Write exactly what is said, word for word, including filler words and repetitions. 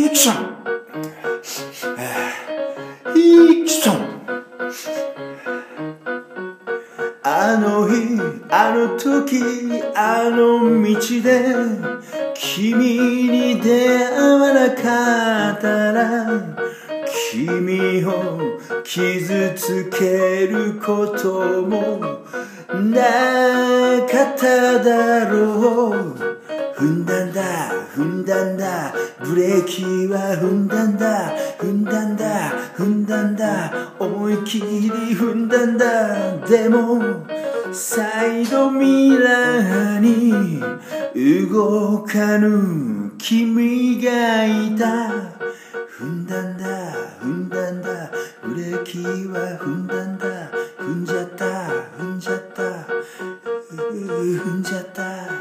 クションフィクション。あの日あの時あの道で君に出会わなかったら君を傷つけることもなかっただろう。踏んだんだ踏んだんだブレーキは踏んだんだ踏んだんだ踏んだんだ思い切り踏んだんだ。でもサイドミラーに動かぬ君がいた。踏んだんだ踏んだんだブレーキは踏んだんだ踏んじゃった踏んじゃった踏んじゃった。